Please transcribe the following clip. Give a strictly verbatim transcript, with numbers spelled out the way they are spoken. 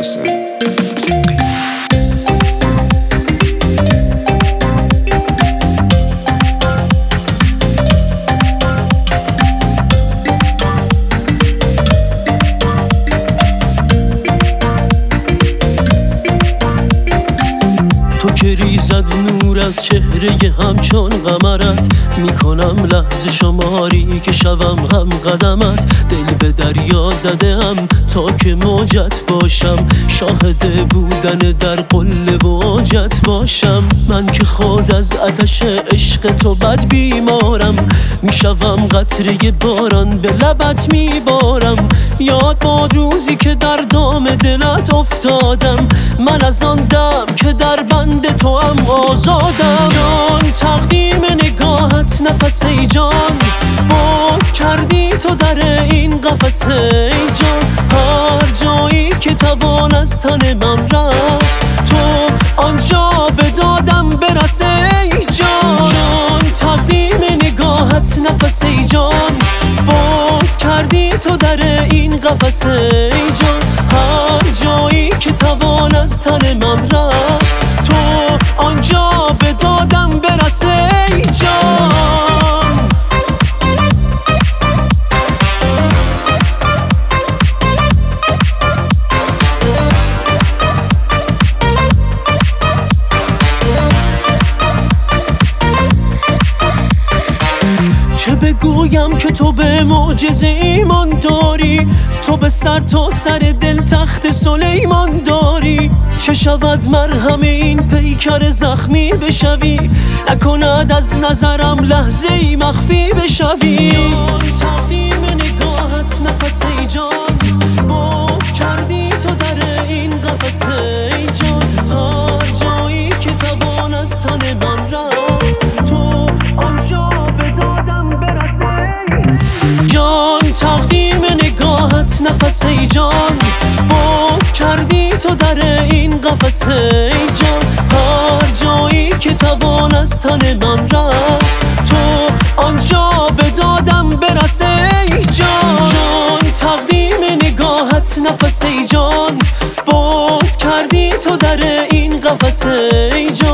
قاسم. تو که ریزد نور از چهره همچون قمرت، میکنم لحظه شماری که شوم هم قدمت. دل به دریا زدم تا که موجت باشم، شاهد بودن در قله واجت باشم. من که خود از آتش عشق تو بد بیمارم، میشوم قطره باران به لبت میبارم. یاد باد روزی که در دام دلت افتادم، من از آن دم که در بند تو هم آزادم. جان تقدیم نگاهت نفس ای جان، باز کردی تو در این قفس ای جان. هر جایی که توان از تن من رفت، تو آنجا به دادم برس ای جان. جان تقدیم نگاهت نفس ای جان، باز کردی تو در این قفس ای جان. هر جایی که توان از تن من رفت، تو آنجا به دادم برس ای جان. چه بگویم که تو به معجزه ایمان داری، تو به سر تا سر دل تخت سلیمان داری. چه شود مرهم این پیکر زخمی بشوی، نکند از نظرم لحظه ای مخفی بشوی. جان تقدیم نگاهت نفس ای جان، باز کردی تو در این قفس ای جان. هر جایی که توان از تن من رفت، تو آنجا به دادم برس ای جان. تقدیم نگاهت نفس ای جان، باز کردی تو در این قفس ای جان. هر جایی که توان از تن من رفت، تو آنجا به دادم برس ای جان. جان تقدیم نگاهت نفس ای جان، باز کردی تو در این قفس ای جان.